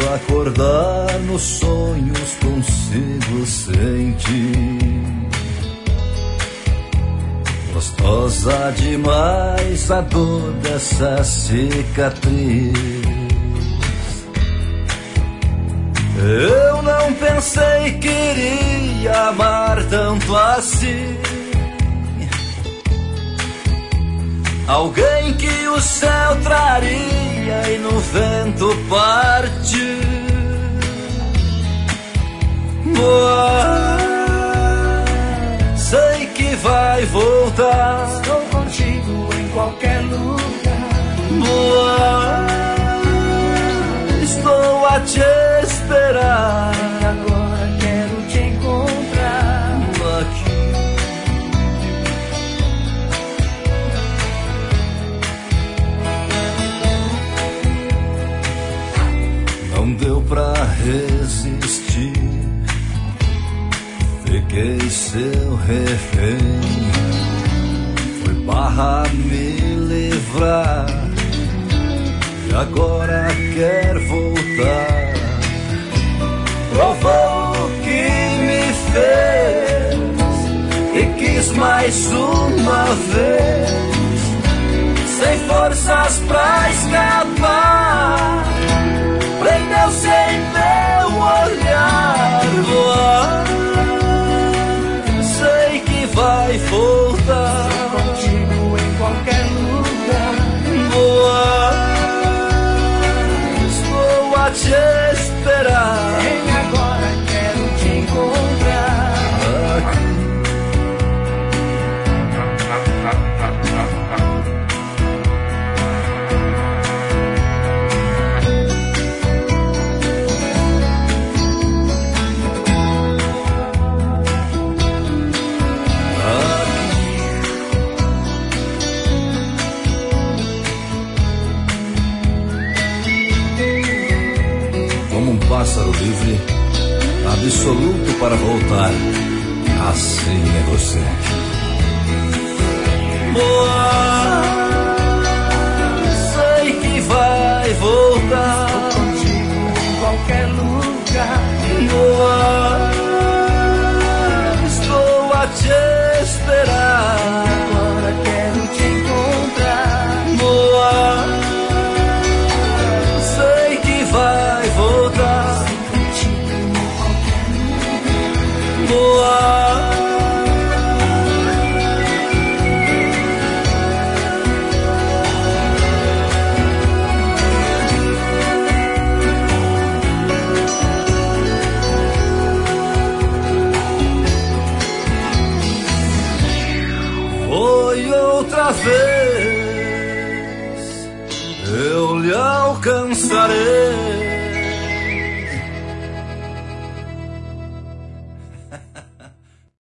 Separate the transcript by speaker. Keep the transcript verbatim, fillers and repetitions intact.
Speaker 1: acordar nos sonhos consigo sentir. Gostosa demais a dor dessa cicatriz. Eu não pensei que iria amar tanto assim. Alguém que o céu traria e no vento partir. Boa, sei que vai voltar.
Speaker 2: Estou contigo em qualquer lugar.
Speaker 1: Boa, estou a te esperar.
Speaker 2: E agora quero te encontrar
Speaker 1: aqui. Não deu pra resistir, fiquei seu refém. Foi barra me livrar e agora quer voltar. Provou o que me fez e quis mais uma vez, sem forças pra escapar. Prendeu-se em meu olhar. Boa, sei que vai voltar.
Speaker 2: Estou contigo em qualquer lugar.
Speaker 1: Boa, estou a te esperar.
Speaker 2: E agora quero te encontrar
Speaker 1: aqui. Pássaro livre, absoluto para voltar. Assim é você. Boa, sei que vai voltar.
Speaker 2: Estou contigo em qualquer lugar.
Speaker 1: Boa, estou a te esperar.
Speaker 2: Agora quero te encontrar.
Speaker 1: Boa, sei que vai voltar. Boa, foi outra vez, eu lhe alcançarei.